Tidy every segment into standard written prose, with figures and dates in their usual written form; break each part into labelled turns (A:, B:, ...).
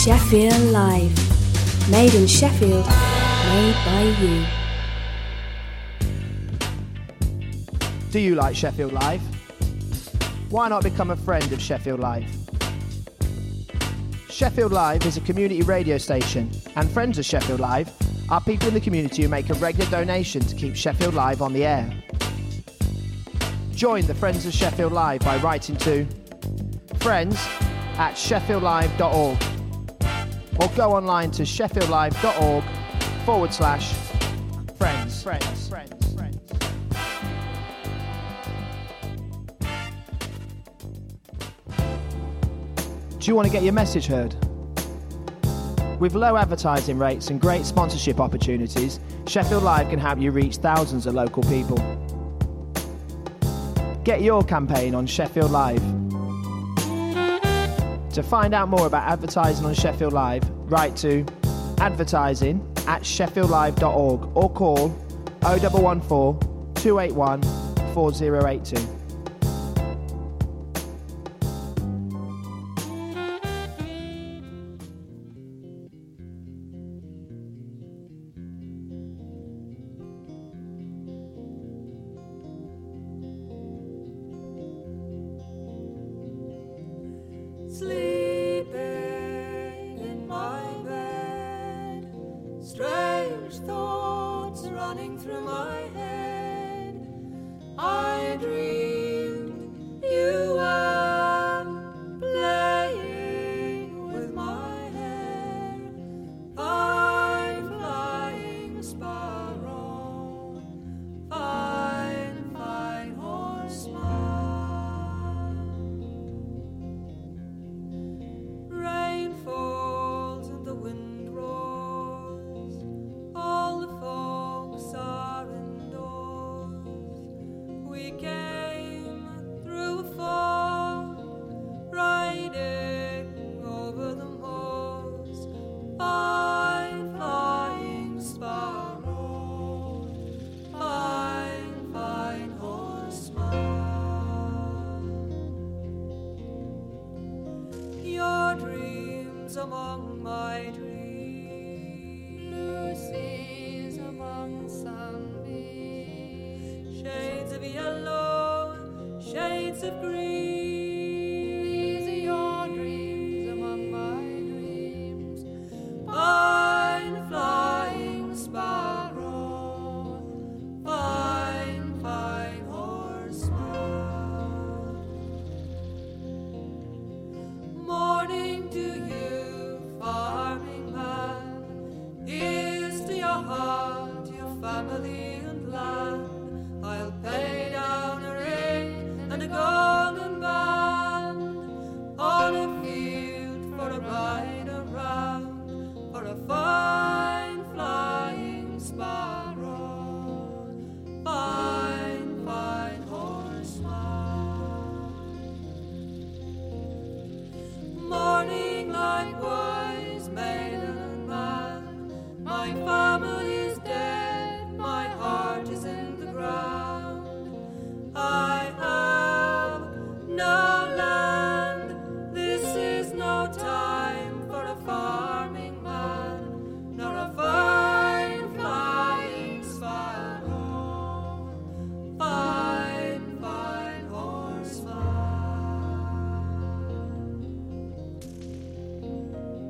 A: Sheffield Live. Made in Sheffield, made by you.
B: Do you like Sheffield Live? Why not become a friend of Sheffield Live? Sheffield Live is a community radio station, and friends of Sheffield Live are people in the community who make a regular donation to keep Sheffield Live on the air. Join the Friends of Sheffield Live by writing to friends@sheffieldlive.org or go online to sheffieldlive.org/friends. Do you want to get your message heard? With low advertising rates and great sponsorship opportunities, Sheffield Live can help you reach thousands of local people. Get your campaign on Sheffield Live. To find out more about advertising on Sheffield Live, write to advertising@sheffieldlive.org or call 0114 281 4082.
C: Sleeping in my bed, strange thoughts running through my head. I dreamed you were playing with my hair. Fine flying sparrow, fine, fine horseman. Rain falls and the wind roars. All the folks are indoors. We came through a fog, riding over the moors. Fine flying sparrow, fine, fine horseman. Your dreams among my dreams. Lucy's among sunbeams. Shades of yellow, shades of green. These are your dreams among my dreams. Fine flying sparrow, fine, fine horseman. Morning to you, farming man. Here's to your heart, your family and land. I'll pay down a ring and a golden band on a field for a ride around, for a fine flying sparrow, fine, fine horseman. Morning likewise, maiden and man. My family's dead, my heart is in the ground. I have no land, this is no time for a farming man, nor a fine flying sparrow, fine, fine horseman.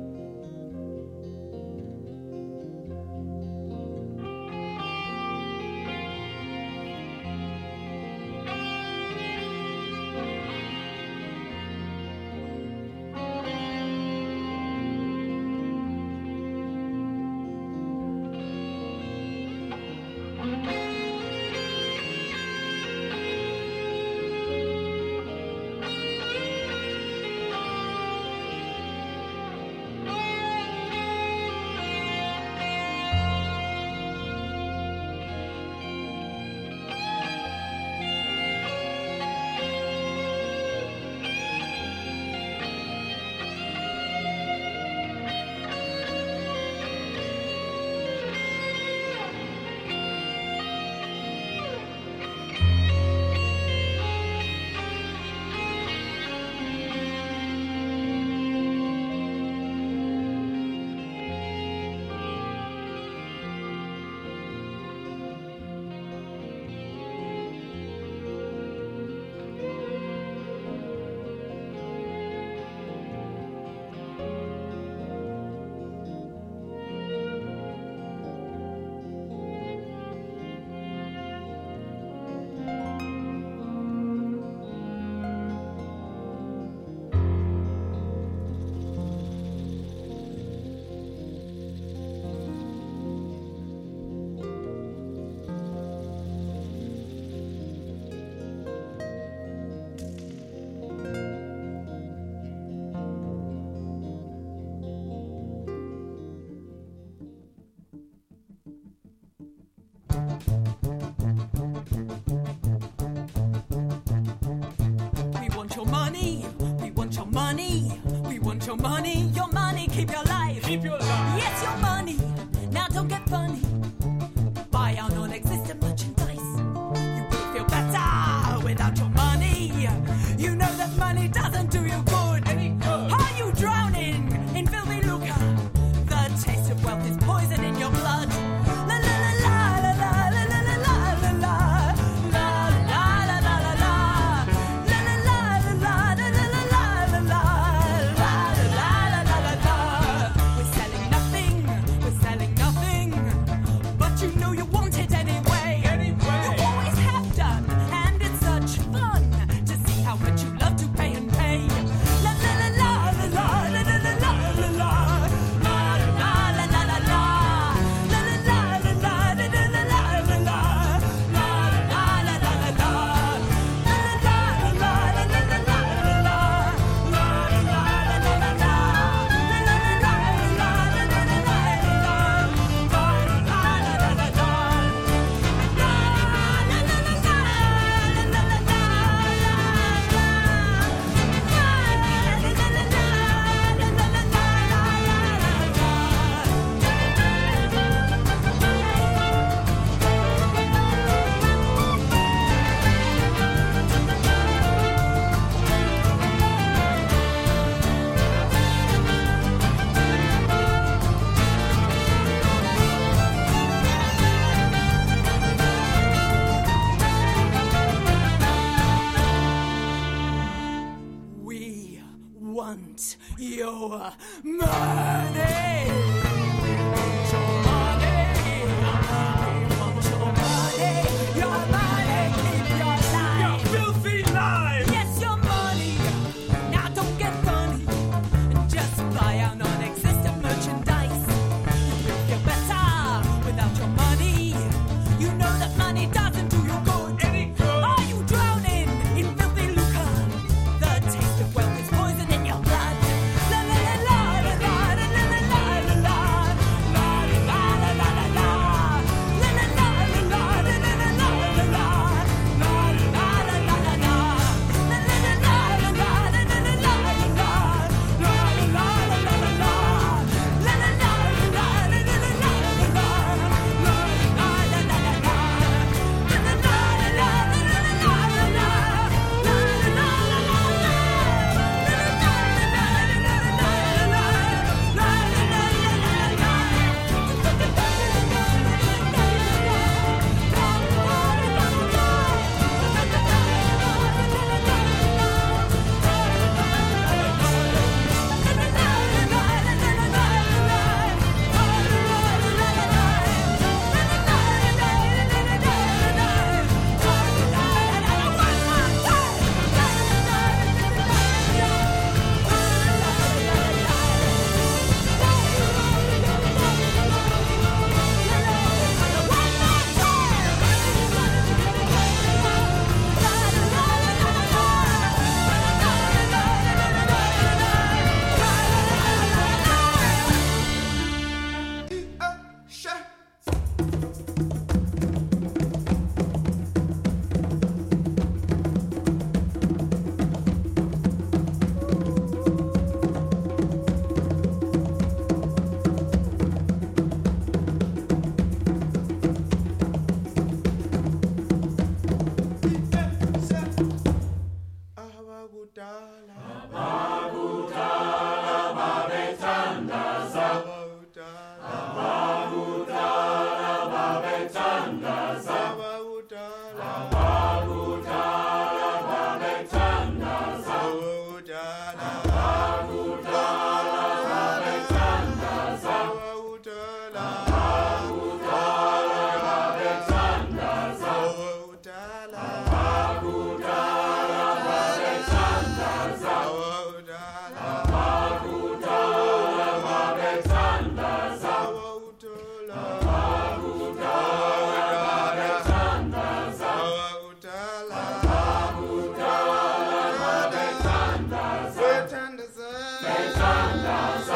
C: We want your money, we want your money, we want your money, keep your life.
D: Keep your life.
C: Yes, your money, now don't get funny. Buy our non-existent merchandise. You will feel better without your money. You know that money doesn't do you good. Are you drowning in filthy lucre? The taste of wealth is poison in your blood. La la la la la la la la la la la la la la la la la. We're selling nothing, but you know you want it anyway. You always have done, and it's such fun to see how much you love to pay and pay. La la la la la la la la la la la la la la la la la. We want your money.
D: Filthy life.
C: Yes, your money. Now don't get funny. Just buy our non-existent merchandise. You will feel better without your money. You know that money doesn't do you good. Are you drowning in filthy lucre? The taste of wealth is poison in your blood. La la la la la la la la la la la la la la la la. La la la la la la la la la la la.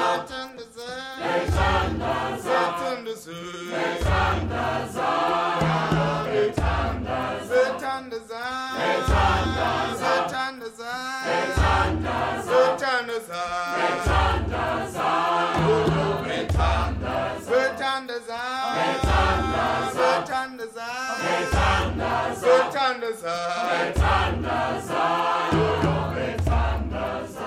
E: Alexander Zah.
D: Betandaza, yo betandaza.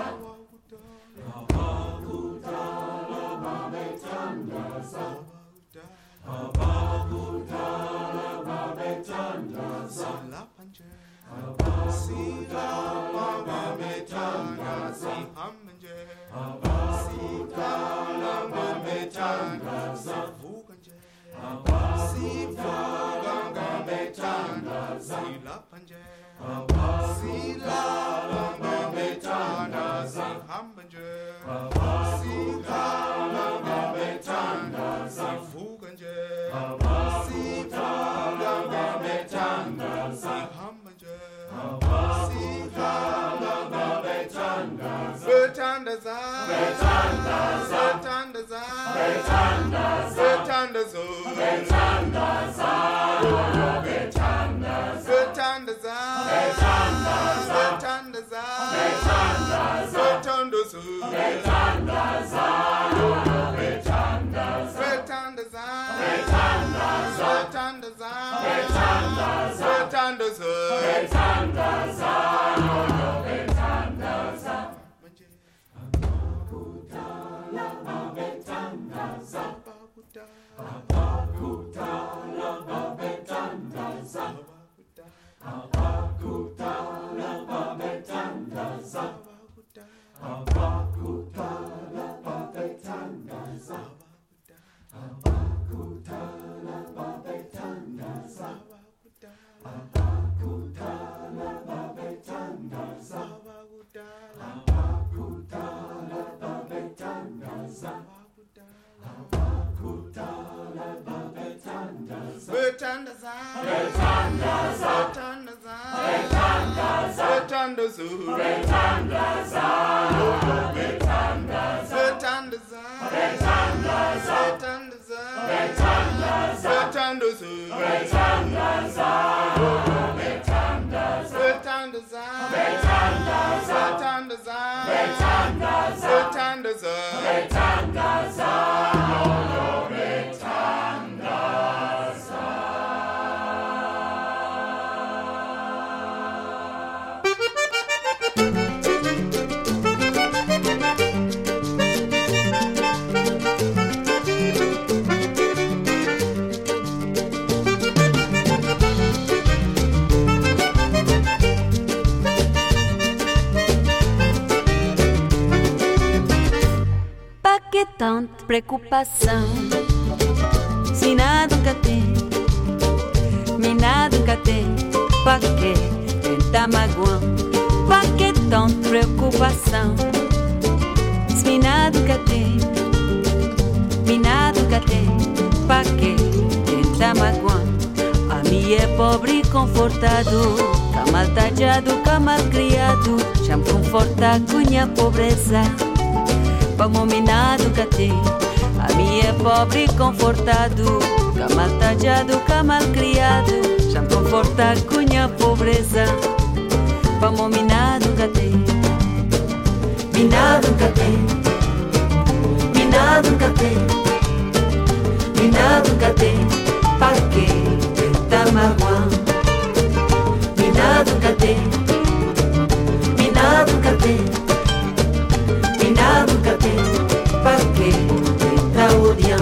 E: Tanta preocupação, se nada nunca tem, me nada nunca tem, pra que tentar magoar? Pra que tanta preocupação, se me nada nunca tem, me nada nunca tem, pra que tentar magoar? A minha é pobre e confortado, cá mal tadjado, cá mal criado, já me conforta com minha pobreza. Vamos minado que tem, a minha é pobre e confortado, cá mal tadjado, cá mal criado, já me conforta com minha pobreza. Vamos minado que tem, minado que tem, minado que tem, minado que tem, pra que tentar magoar? Minado que tem, minado que tem. Nunca tem, pra que tentar odiar?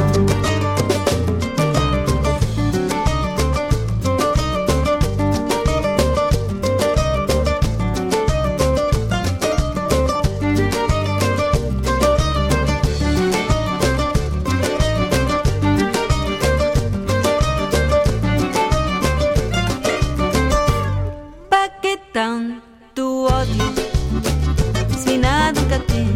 E: Pra que tanto ódio? Se nada nunca tem,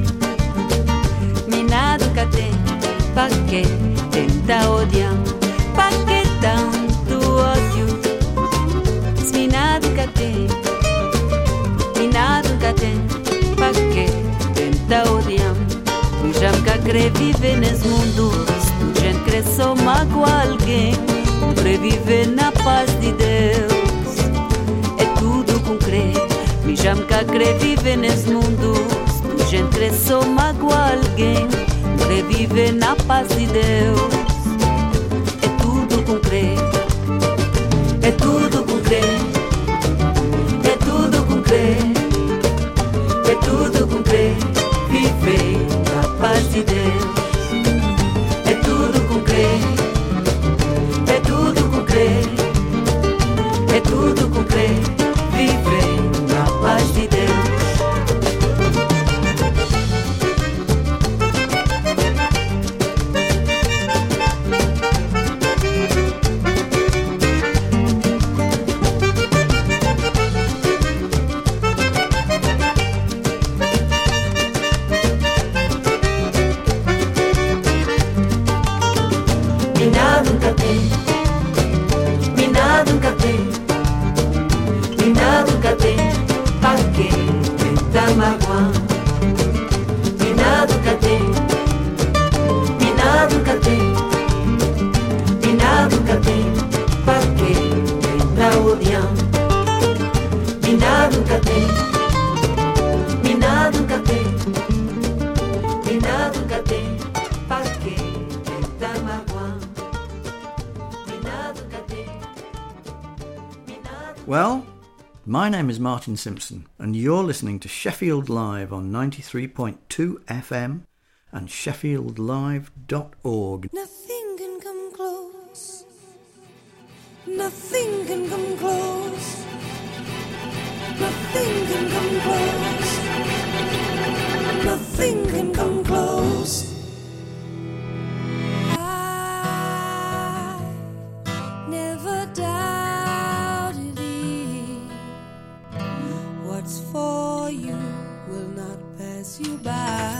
E: nunca tem, pra que tentar odiar? Pra que tanto ódio? Se nada nunca tem, nada nunca tem, pra que tentar odiar? Tu já nunca quer viver nesse mundo, tu já quer só magoar alguém, tu quer viver na paz de Deus, é tudo com crer. Me já nunca quer viver nesse mundo, tu já quer só magoar alguém, quer viver na paz de Deus, é tudo com crer, é tudo com crer,
F: Well, my name is Martin Simpson, and you're listening to Sheffield Live on 93.2 FM and sheffieldlive.org.
C: Nothing can come close. Nothing can come close. Nothing can come close. Nothing can come close. I never doubted it. What's for you will not pass you by.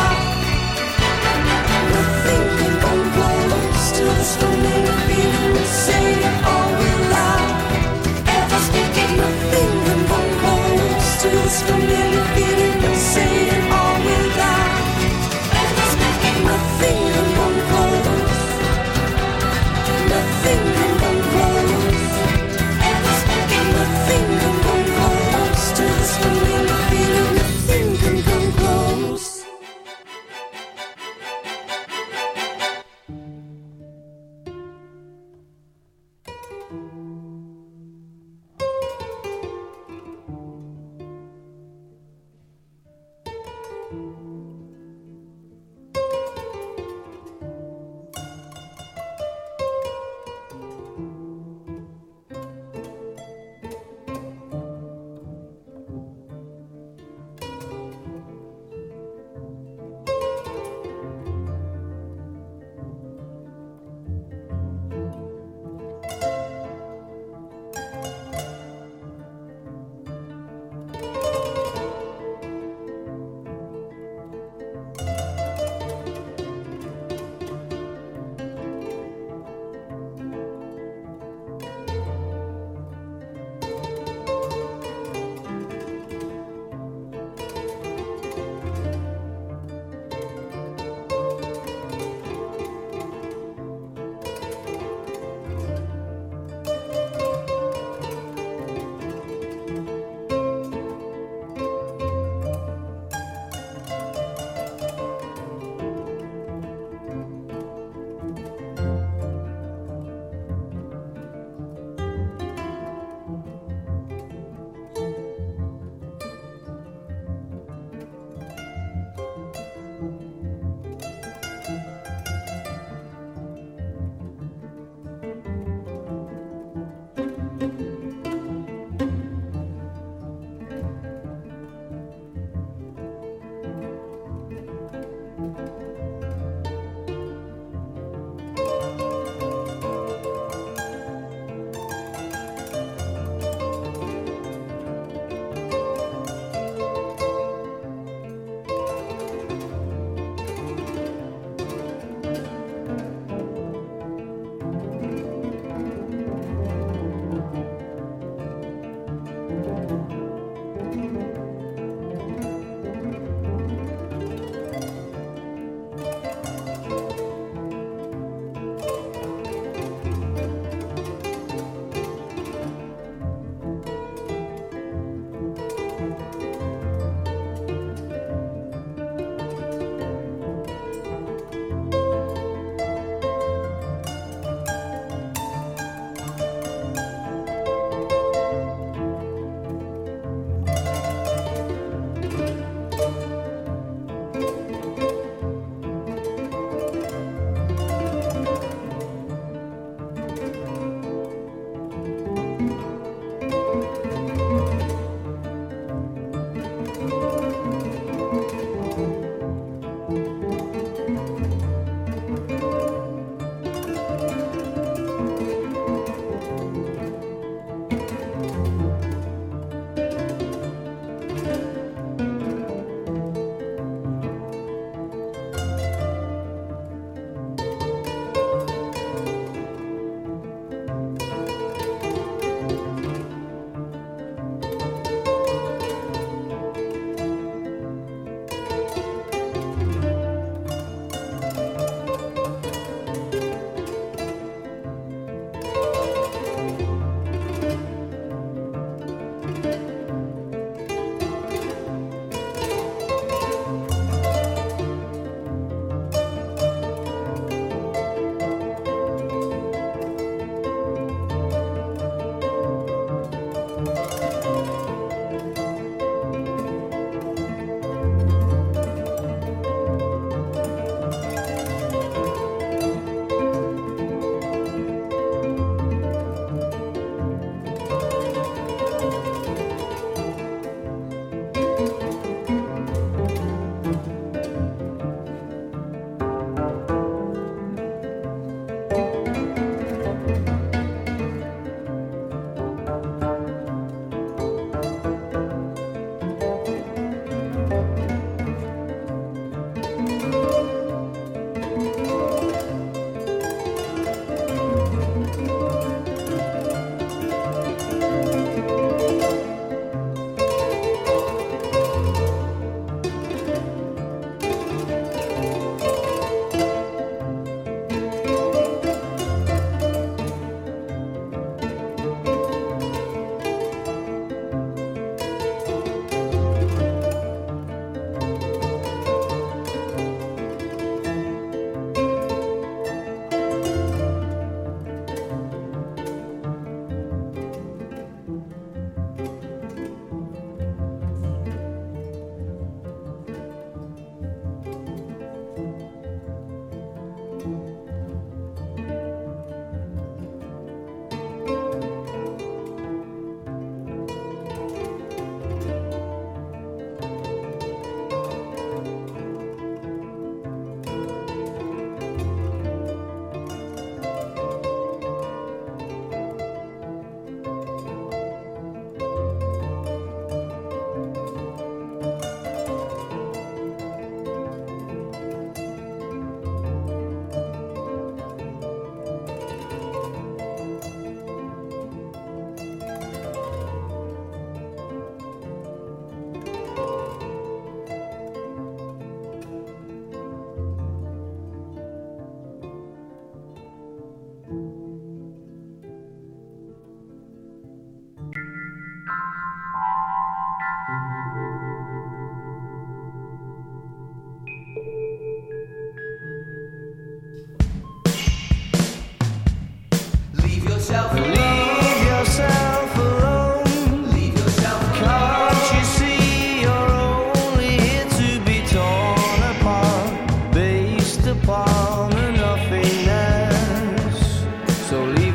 G: Say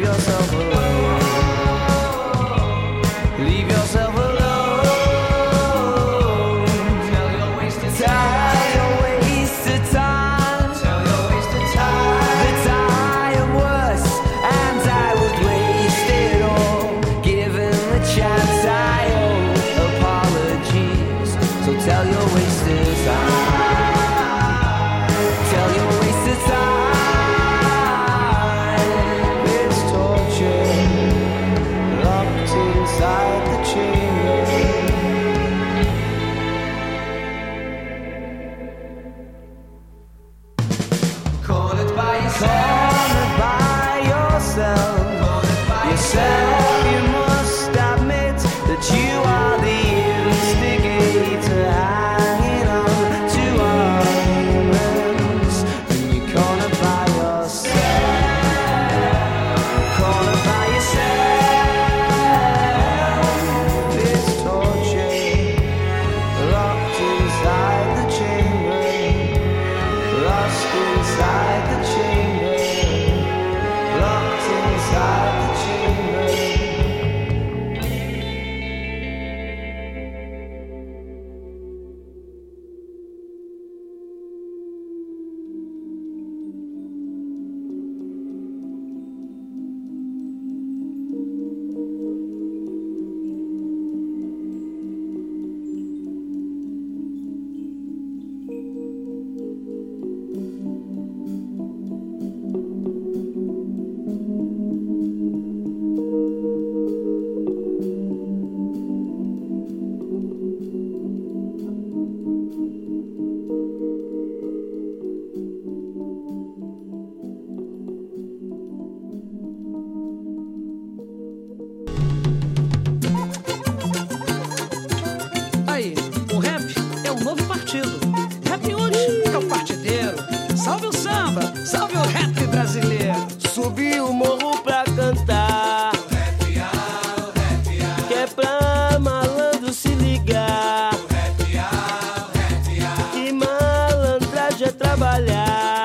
G: yourself alone. Leave yourself alone. Tell your wasted time. Tell your wasted time. Tell your wasted time. That I am worse and I would waste it all. Given the chance I owe apologies. So tell your wasted time. Tell your wasted time. It's torture. Locked inside the chamber. Cornered by yourself. Yourself, you must admit that you are the instigator, hanging on to arguments. When you're cornered by yourself, cornered by yourself, it's torture. Locked inside the chamber, lost inside the chamber, locked inside the chamber.
H: Aí, o rap é um novo partido. Rap hoje é o partideiro. Salve o samba, salve o rap brasileiro.
G: Subi o morro pra cantar. Que é pra malandro se ligar. Que malandragem é trabalhar.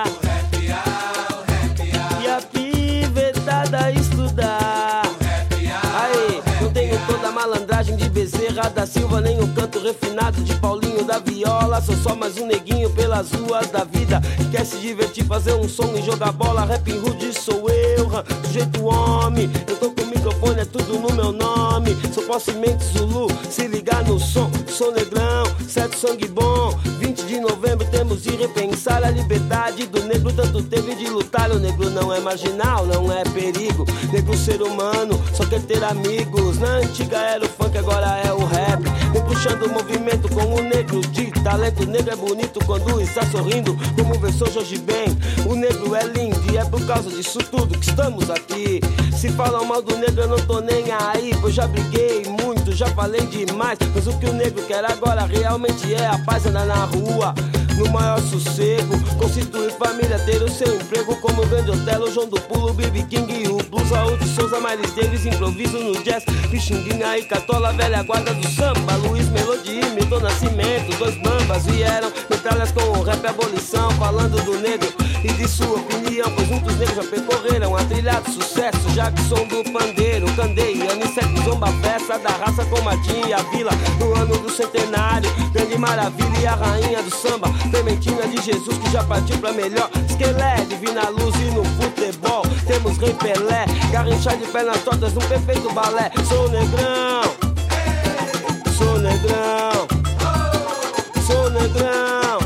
G: E a pivetada estudar. Aí, não tenho toda a malandragem de Bezerra da Silva, nem o canto refinado de Paulinho da Viola. Sou só mais um neguinho pelas ruas da vida que quer se divertir, fazer um som e jogar bola. Rap rude sou eu, sujeito homem. Eu tô com o microfone, é tudo no meu nome. Sou possemente Zulu, se ligar no som. Sou negrão, certo sangue bom. 20 de novembro temos de repensar a liberdade do negro. Tanto teve de lutar. O negro não é marginal, não é perigo. Negro ser humano, só quer ter amigos. Na antiga era o funk, agora é o rap. Vem puxando o movimento com o negro de talento. O negro é bonito quando está sorrindo, como versou Jorge Ben. O negro é lindo e é por causa disso tudo que estamos aqui. Se falam mal do negro eu não tô nem aí, pois já briguei muito, já falei demais. Mas o que o negro quer agora realmente é a paz, andar na rua no maior sossego, constituir família, ter o seu emprego. Como o grande Otelo, João do Pulo, B.B. King e o Blues, Raul de Souza, Miles Davis, improviso no jazz, Pixinguinha e Catola, velha guarda do samba, Luiz Melodia, Milton Nascimento, dois bambas vieram metralhas com o rap abolição, falando do negro e de sua opinião, pois muitos negros já percorreram a trilha de sucesso, já que som do pandeiro, candeia, Anicete, Zomba, festa da raça com Martim e a Vila, no ano do centenário, Grande Maravilha e a rainha do samba, Clementina de Jesus que já partiu pra melhor, Esquelé, Divina Luz e no futebol temos Rei Pelé, Garrinchar de pernas tortas num perfeito balé. Sou negrão, sou negrão, sou negrão,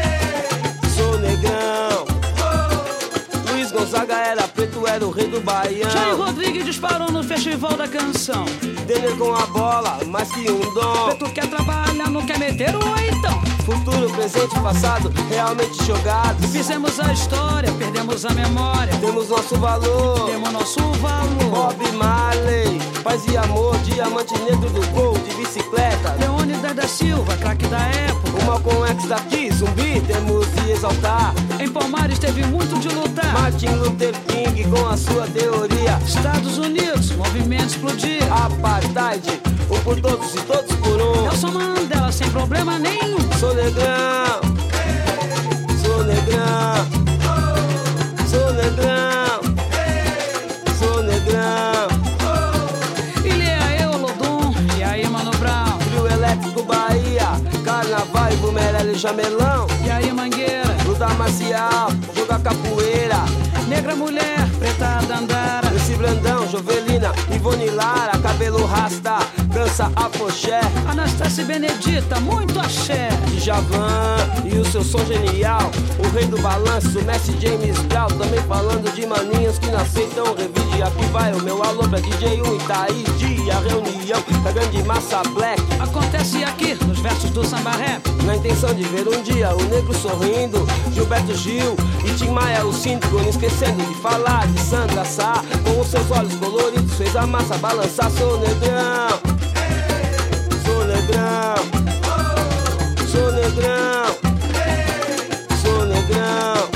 G: sou negrão. Luiz Gonzaga era preto, era o rei do Baião.
H: Jair Rodrigues disparou no Festival da Canção.
G: Denner com a bola, mais que um dom.
H: Preto quer trabalhar, não quer meter o oitão.
G: Futuro, presente e passado, realmente jogados.
H: Fizemos a história, perdemos a memória.
G: Temos nosso valor,
H: temos nosso valor.
G: Bob Marley, paz e amor, diamante negro do gol, de bicicleta.
H: Leônidas da Silva, craque da época.
G: O Malcolm X daqui, zumbi, temos de exaltar.
H: Em Palmares teve muito de lutar.
G: Martin Luther King com a sua teoria.
H: Estados Unidos, movimento explodir.
G: Apartheid, um por todos e todos por um.
H: Nelson Mandela sem problema nenhum.
G: Sou negrão, sou negrão, sou negrão, sou negrão. Meirelles e Jamelão.
H: E aí, Mangueira?
G: Luta marcial, joga capoeira.
H: Negra mulher, preta dandara.
G: Esse Brandão, Jovelina, Ivone Lara. Cabelo rasta, dança afoxé.
H: Anastácia e Benedita, muito axé.
G: Djavan e o seu som genial. O rei do balanço, o Messi James Brown. Também falando de maninhos que não aceitam revide. Aqui vai o meu alô pra DJ 1 Itaíde. A reunião da grande massa black
H: acontece aqui, nos versos do samba rap.
G: Na intenção de ver um dia o negro sorrindo, Gilberto Gil e Tim Maia o síndico. Não esquecendo de falar de Sandra Sá. Com os seus olhos coloridos fez a massa balançar. Sou negrão, sou negrão, sou negrão, sou negrão.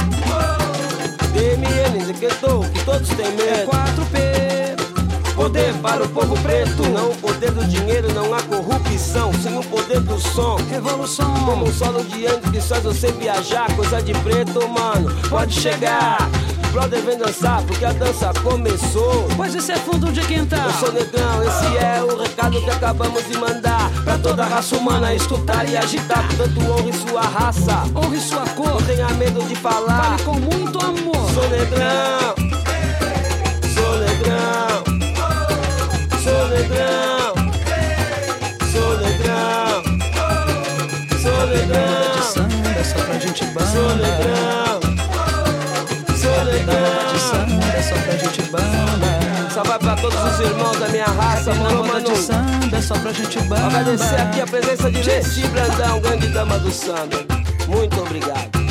G: DMN, Zequetou, que todos têm medo.
H: 4P.
G: Poder para o povo preto, não o poder do dinheiro, não há corrupção, sim o poder do som.
H: Revolução.
G: Como um solo de antes que faz você viajar, coisa de preto, mano, pode chegar. Brother, vem dançar, porque a dança começou.
H: Pois esse é fundo de quintal.
G: Eu sou negrão, esse é o recado que acabamos de mandar pra toda a raça humana escutar e agitar. Portanto, honre sua raça,
H: honre sua cor.
G: Não tenha medo de falar.
H: Fale com muito amor.
G: Sou negrão, sou negrão, sou negrão, sou negrão, sou negrão.
H: De samba só pra gente banda.
G: Sou negrão, sou negrão.
H: De samba só pra gente banda.
G: Só vai pra todos os irmãos da minha raça, mano, mano.
H: De samba só pra gente banda.
G: Agradecer aqui a presença de Leci Brandão, grande dama do samba. Muito obrigado.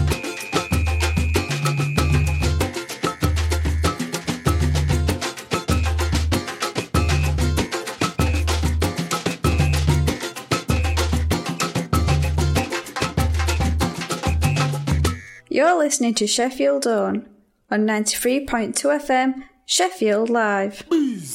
I: You're listening to Sheffield On 93.2 FM, Sheffield Live.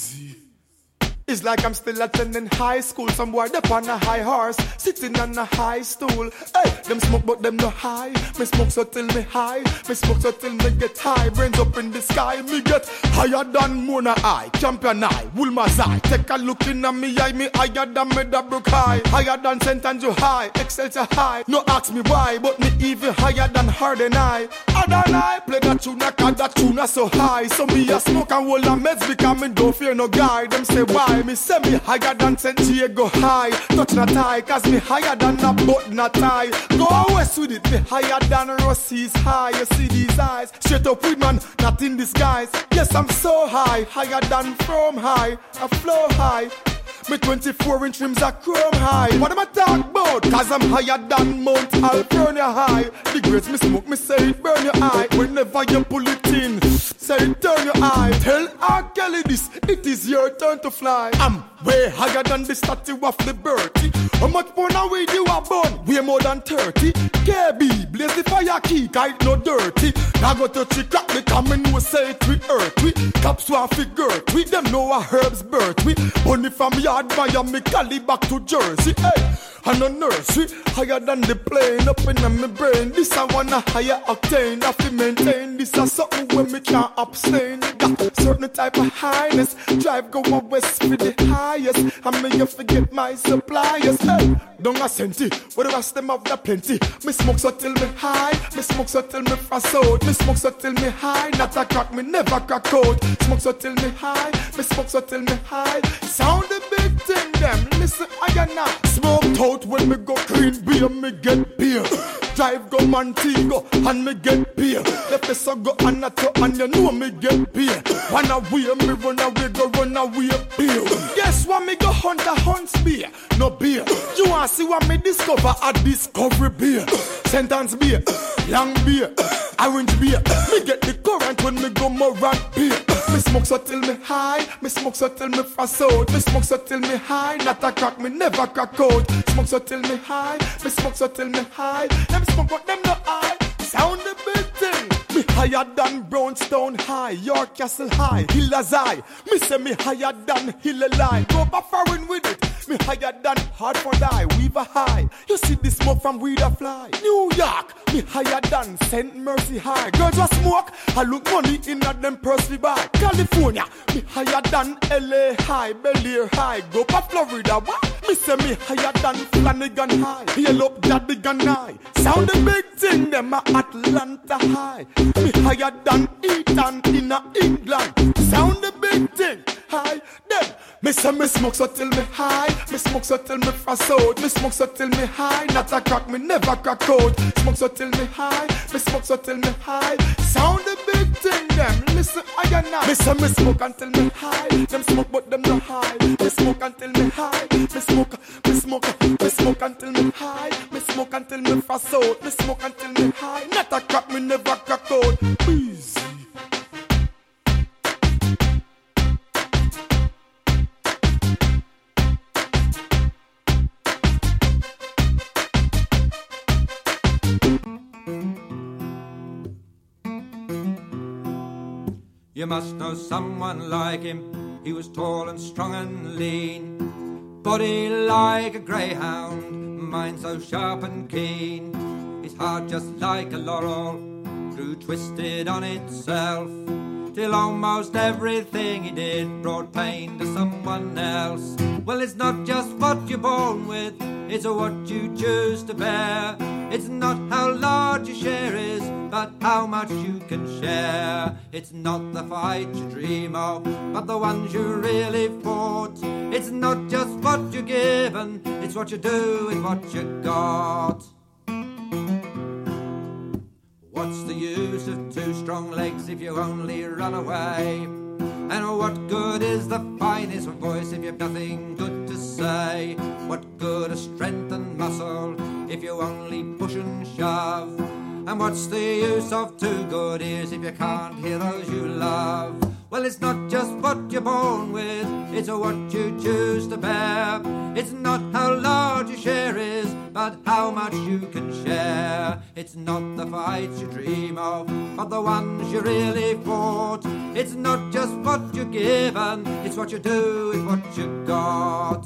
J: It's like I'm still attending high school. Some boy up on a high horse, sitting on a high stool. Hey, them smoke but them no high. Me smoke so till me high. Me smoke so till me get high. Brains up in the sky. Me get higher than Mona Eye, Champion Eye, Woolmer's Eye. Take a look in at me eye. Me higher than Meadowbrook High. Higher than St. Andrew High, Excelsior High. No ask me why, but me even higher than Harden Eye. Harden Eye, play that tune, cause that tune so high. So me a smoke and hold a meds because me don't fear no guy. Them say why? Me say me higher than St. Diego High. Touch not tie, cause me higher than a boat not tie. Go west with it, me higher than Rossi's High. You see these eyes, straight up with man, not in disguise. Yes, I'm so high, higher than From High. I flow high. Me 24-inch rims are chrome high. What am I talking about? Cause I'm higher than Mount Alvernia High. The grades me smoke, me say it burn your eye. Whenever you pull it in, say it turn your eye. Tell R. Kelly this, it is your turn to fly. I'm way higher than the statue of liberty. How much more now weed you are born? Way more than 30. KB, blaze the fire key, kite no dirty. Now go to trick crack, the common will say it we earth. We cops want figure, we them know a herbs birth. We bunny from yard Miami, Cali back to Jersey. Hey, and a nursery higher than the plane up in my brain. This I want a higher octane. I feel maintain this is something when me can't abstain. Got certain type of highness. Drive go out west for the highest. I may you forget my suppliers. Hey, don't a senti. What the rest them have the plenty. Me smoke so till me high. Me smoke so till me frost out. Me smoke so till me high. Not a crack, me never crack out. Smoke so till me high. Me smoke so till me high. Sound the big thing them. Listen, I got now. Smoke out when me go clean beer, me get beer. Drive go Montego and me get beer. Left the sun go Anato and you know me get beer. Run away, me run away, go run away, beer. Guess what, me go hunt a hunt's beer. No beer. You want see what me discover? A discovery beer. Sentence beer, long beer, orange beer. Me get the current when me go Morant beer. Me smoke so till me high. Me smoke so till me frost out. Me smoke so till me high. Not a crack, me never crack out. Smoke so till me high. Me smoke so till me high. Them smoke but them no high. Sound the big thing. Me higher than Brownstone High, York Castle High, Hiller's High. Me say me higher than Hillelai. Go back foreign with it. Me higher than Hartford High, Weaver High. You see the smoke from Weeder Fly. New York, me higher than St. Mercy High. Girls who smoke, I look money in at them Pursley Bar. California, me higher than LA High, Bel Air High. Go back Florida, what? Me say me higher than Flanagan High. Yell up Daddy Gun High. Sound the big thing, them a Atlanta High. Me higher than Eton in a England. Sound the big thing, high. Them, me say me smoke so till me high. Me smoke so till me frost out. Me smoke so till me high. Not a crack, me never crack out. Smoke so till me high. Me smoke so till me high. Sound the big thing, them. Listen, I am not. Me say me smoke until me high. Them smoke but them no high. Me smoke until me high. Me smoke until me high. Me smoke until me frost out. Me smoke until me high. Not a crack, me never crack out. Easy.
K: You must know someone like him. He was tall and strong and lean, body like a greyhound, mind so sharp and keen. His heart just like a laurel grew twisted on itself, till almost everything he did brought pain to someone else. Well, it's not just what you're born with, it's what you choose to bear. It's not how large your share is, but how much you can share. It's not the fight you dream of, but the ones you really fought. It's not just what you're given, it's what you do with what you got. What's the use of two strong legs if you only run away? And what good is the finest voice if you've nothing good to say? What good is strength and muscle if you only push and shove? And what's the use of two good ears if you can't hear those you love? Well, it's not just what you're born with, it's what you choose to bear. It's not how large your share is, but how much you can share. It's not the fights you dream of, but the ones you really fought. It's not just what you're given, it's what you do with what you got.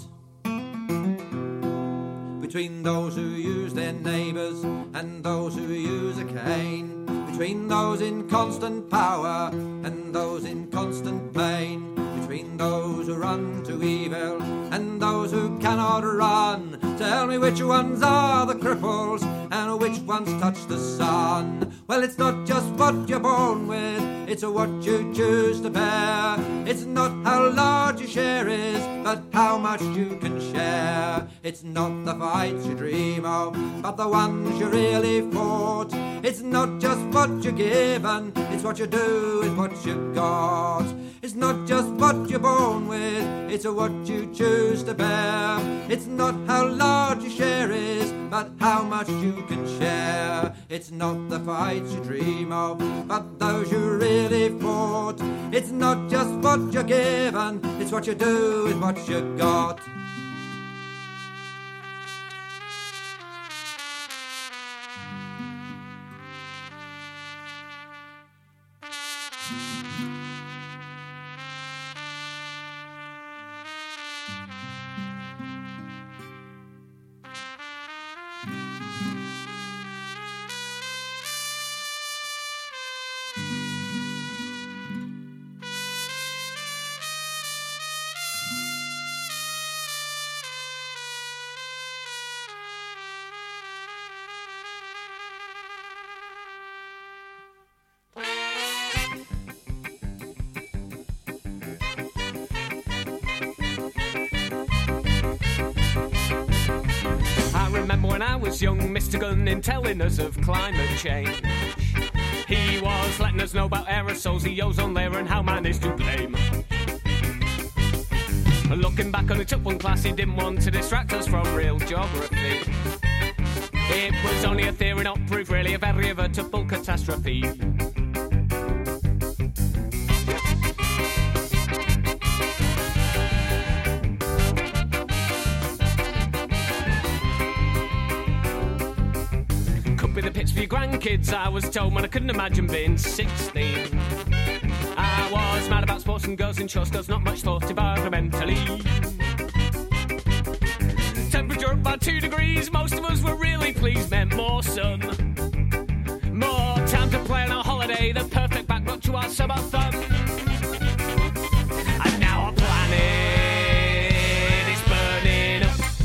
K: Between those who use their neighbours and those who use a cane, between those in constant power and those in constant pain, between those who run to evil and those who cannot run, tell me which ones are the cripples and which ones touch the sun. Well, it's not just what you're born with, it's what you choose to bear. It's not how large your share is, but how much you can share. It's not the fights you dream of, but the ones you really fought. It's not just what you're given, it's what you do with what you got. It's not just what you're born with, it's what you choose to bear. It's not how large your share is, but how much you can share. It's not the fights you dream of, but those you really fought. It's not just what you're given, it's what you do with what you got.
L: When I was young, Mr. Gunn in telling us of climate change, he was letting us know about aerosols, the ozone layer and how man is to blame. Looking back on, he took one class, he didn't want to distract us from real geography. It was only a theory, not proof really of irreversible catastrophe. With the pits for your grandkids, I was told when I couldn't imagine being 16. I was mad about sports and girls in shorts, there's not much thought environmentally. Temperature up by 2 degrees, most of us were really pleased, meant more sun. More time to play on our holiday, the perfect backdrop to our summer fun. And now our planet is burning up.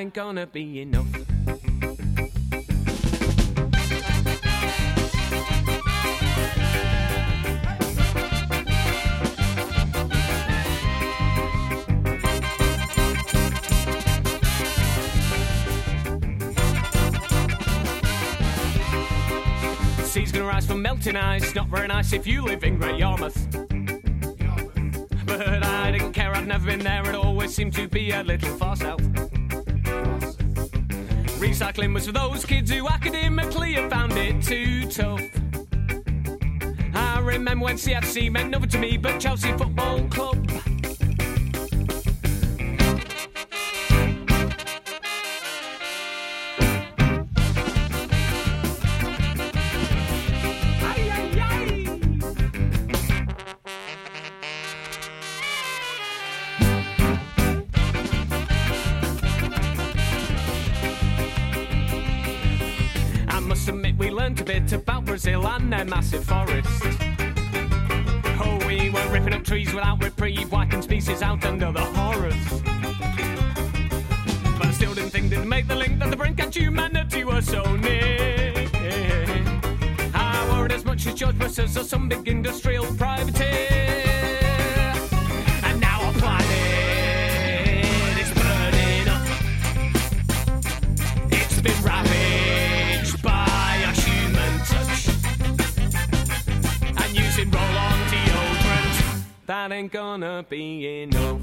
L: ain't gonna be enough. Sea's gonna rise from melting ice, not very nice if you live in Great Yarmouth. But I didn't care, I'd never been there, it always seemed to be a little far south. Recycling was for those kids who academically have found it too tough. I remember when CFC meant nothing to me but Chelsea Football Club. A bit about Brazil and their massive forest. Oh, we were ripping up trees without reprieve, wiping species out under the horrors. But I still didn't think they'd make the link that the brink and humanity were so near. I worried as much as George Bush or some big industrial privateer. And now our planet is burning up. It's been ravaged by using roll-on deodorant. That ain't gonna be enough.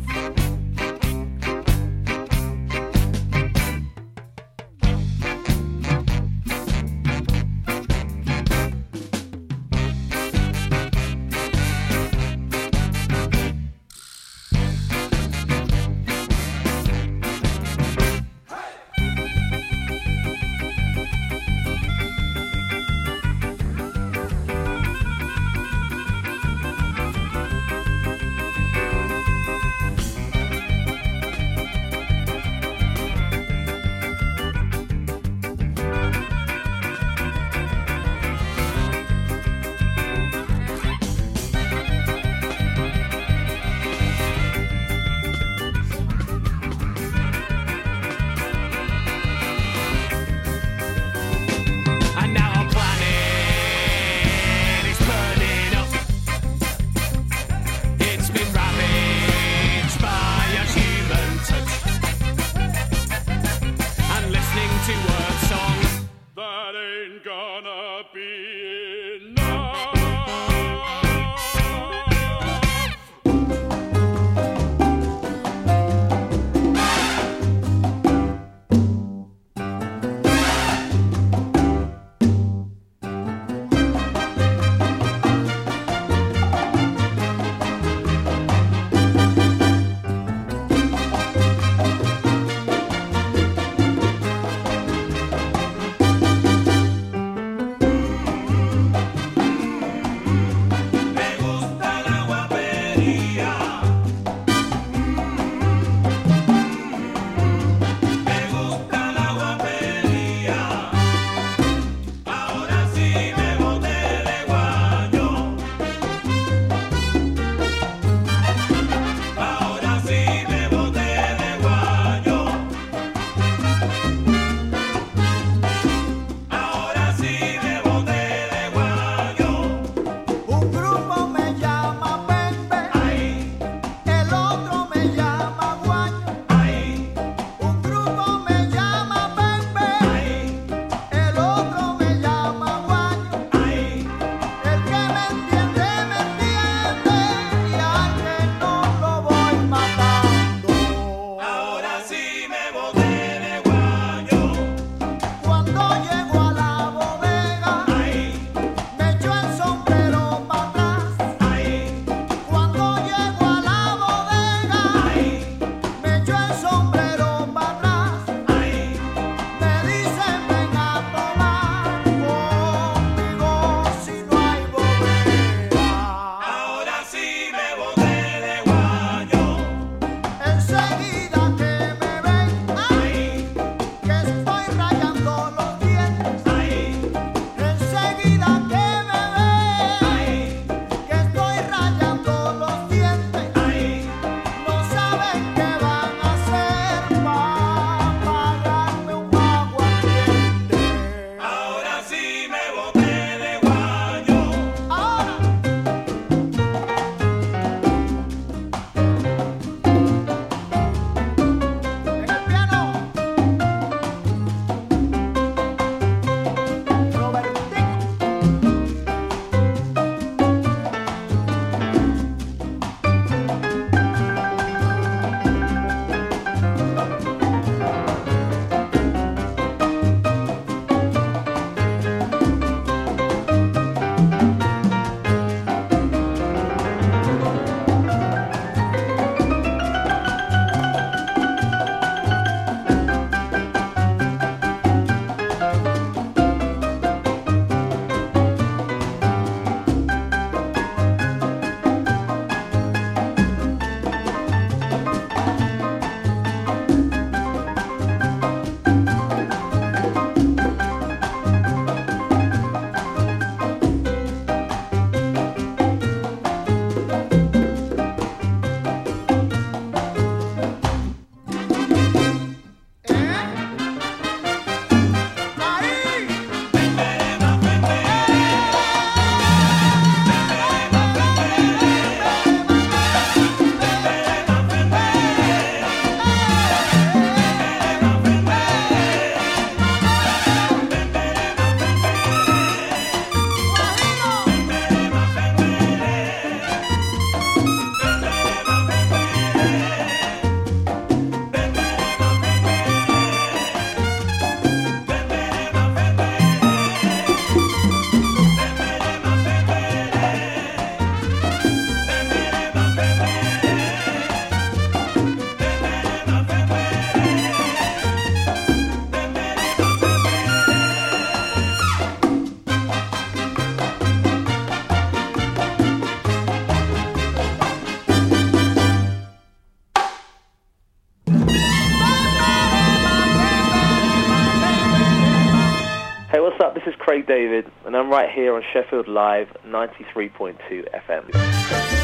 M: David, and I'm right here on Sheffield Live 93.2 FM.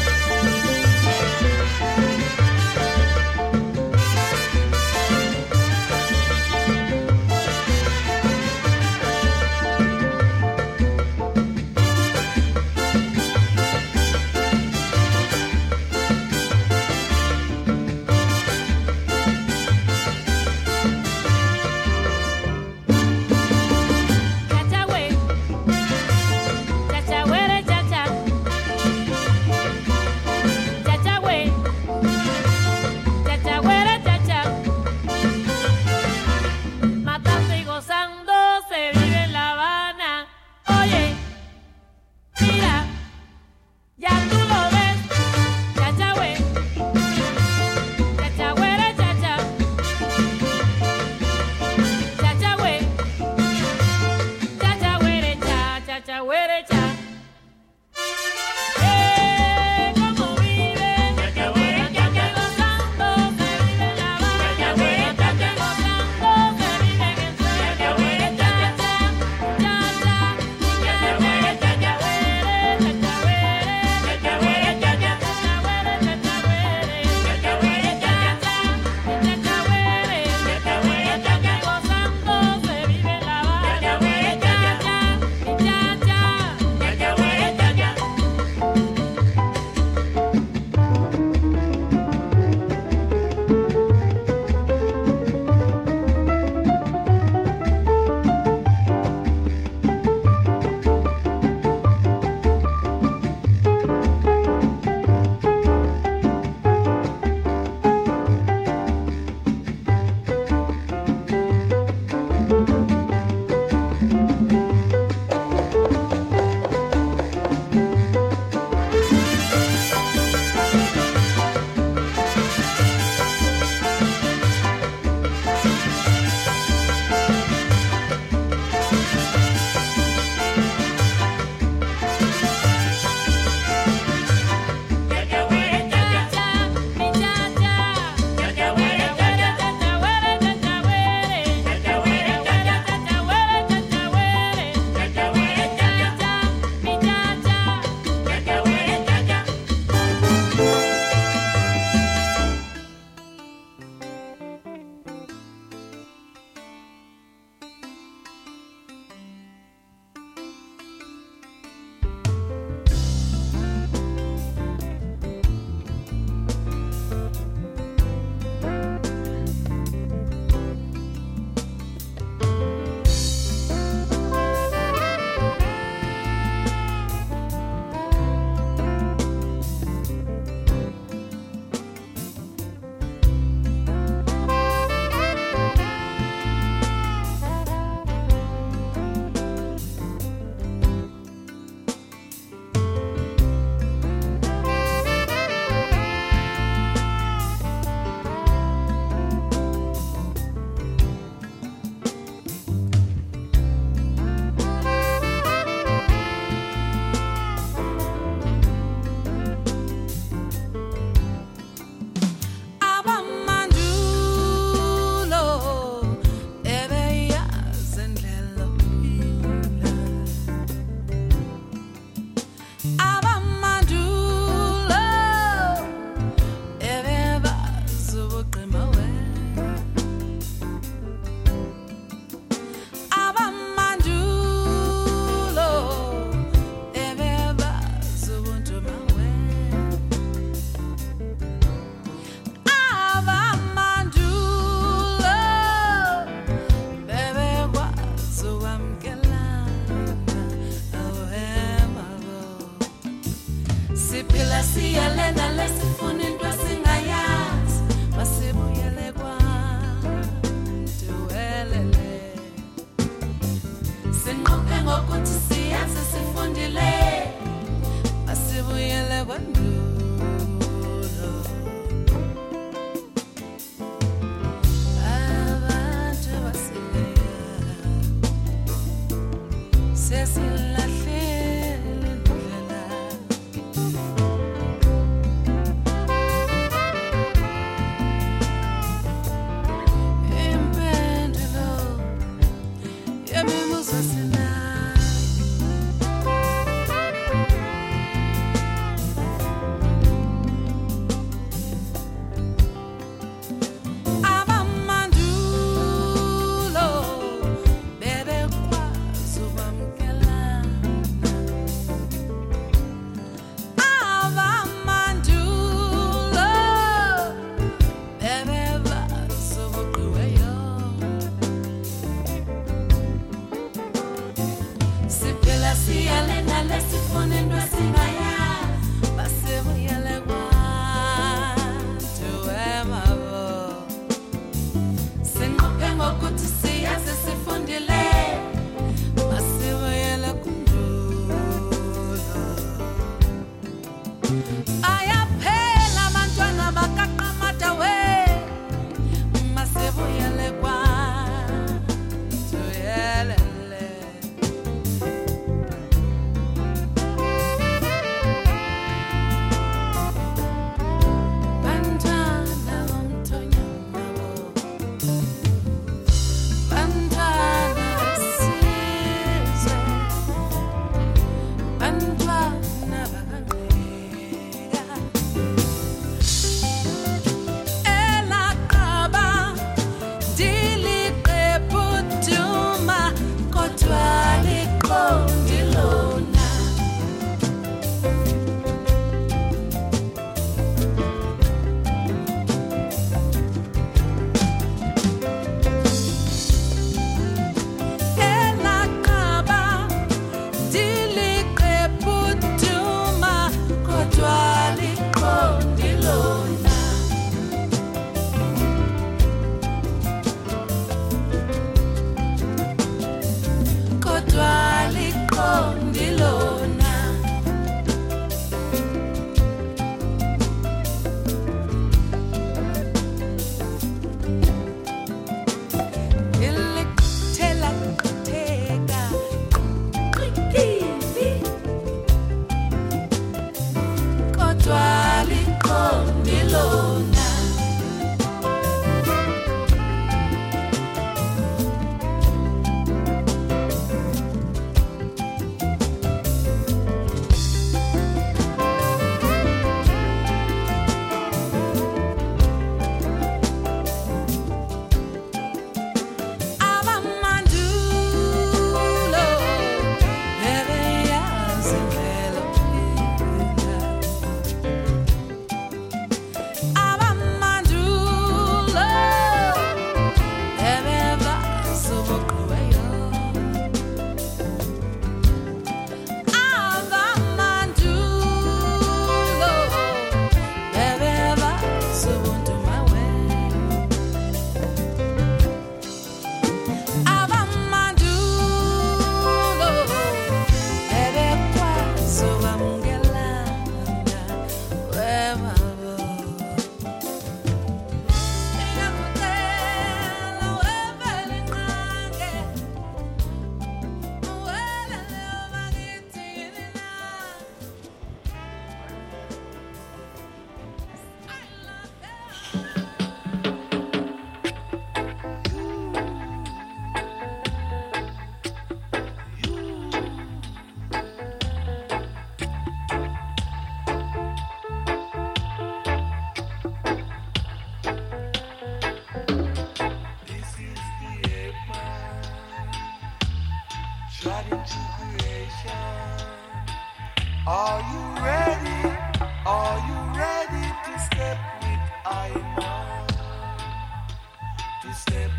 N: Are you ready? Are you ready to step with I know? To step